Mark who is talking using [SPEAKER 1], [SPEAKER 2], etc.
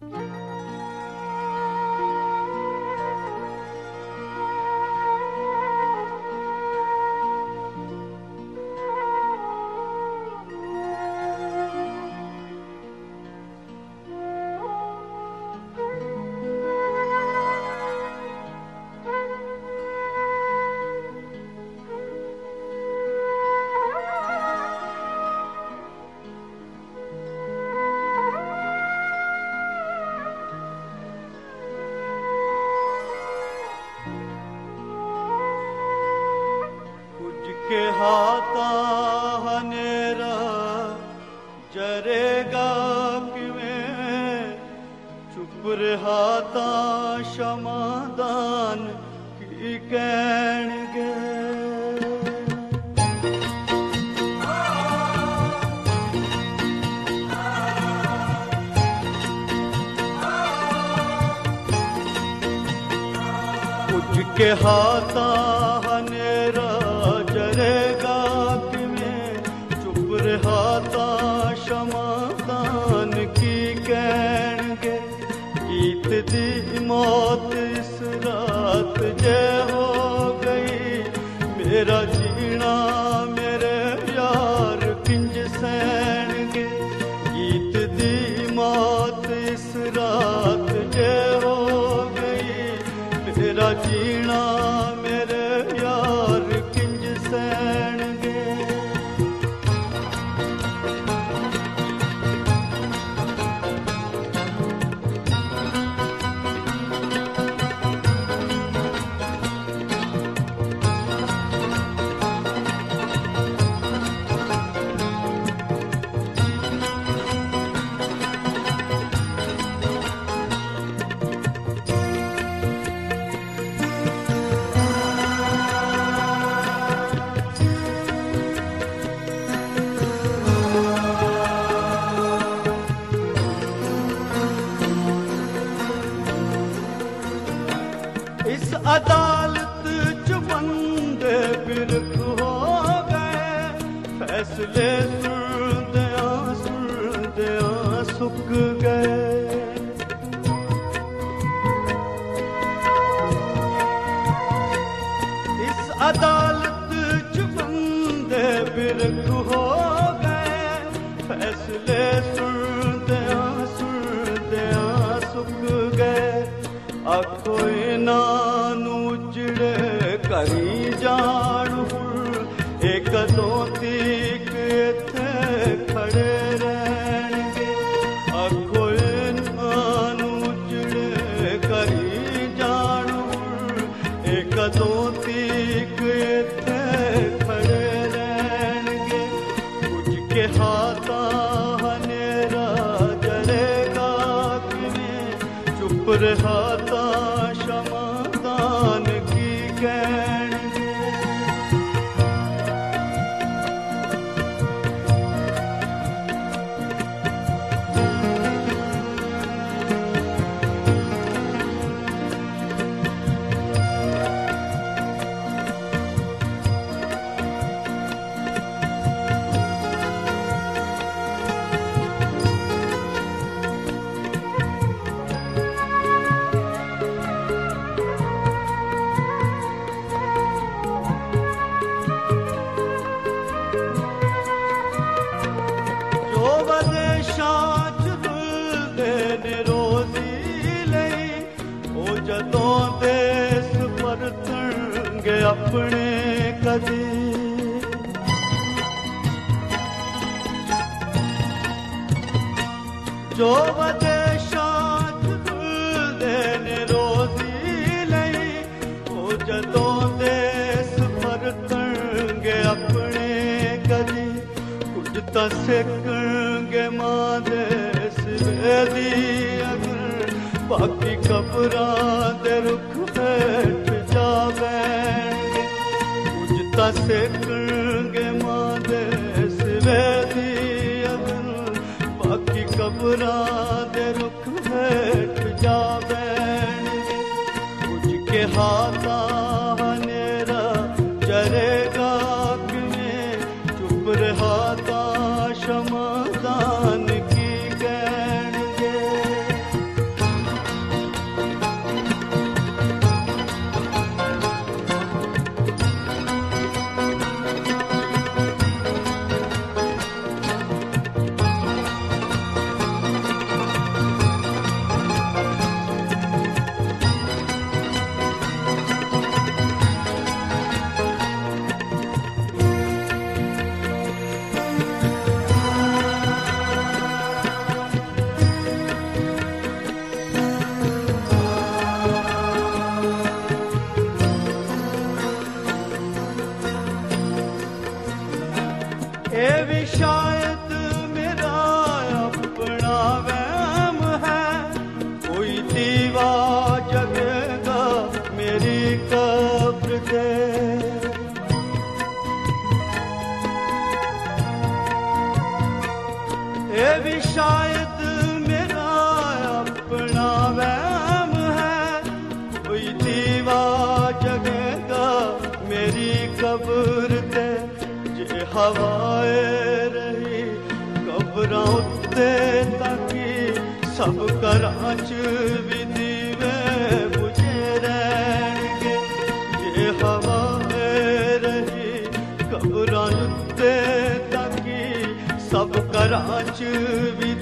[SPEAKER 1] के हाथा हनेरा जरेगा किवें चुप रहाता समाधान की कहणगे कुछ के हाथा हनेरा जरेगा किवें चुप रहाता समाधान की कहणगे गीत दी मौत इस रात जय हो गई मेरा जीना मेरे यार किंज सहणगे गीत दी मौत इस रात जय हो गई मेरा जीना मेरे यार किंज सहणगे इस अदालत च बंदे बिरख हो गए फैसले सुनदया सुक गए इस अदालत च बंदे बिरख हो गए फैसले सुनदया सुक गए आखो इनानू उजड़े करी जान एक दो तीक इत्थे खड़े रहणगे आखो इनानू उजड़े करी जान एक दो तीक इत्थे खड़े रहणगे कुछ के हाथा हनेरा जरेगा किवें चुप रहाता समाधान की कहणगे जदों देस परतणगे अपने कदी जो वदेशां च रुलदे ने रोज़ी लई ओ जदों देस परतणगे अपने कदी कुछ तां सिखणगे मां दे सिरे दी अगर बाकी कबरां दे रुख हेठ जा बैणगे कुछ तां सिखणगे मां दे सिरे दी अगर बाकी कबरां दे रुख हेठ जा बैणगे कुछ के हाथा हनेरा जरेगा किवें चुप रहाता समाधान की कहणगे हवाए रही कबरां उत्ते ताकि सब घरां च भी दीवे बुझे रहणगे जे हवाए रही कबरां उत्ते ताकि सब घरां च भी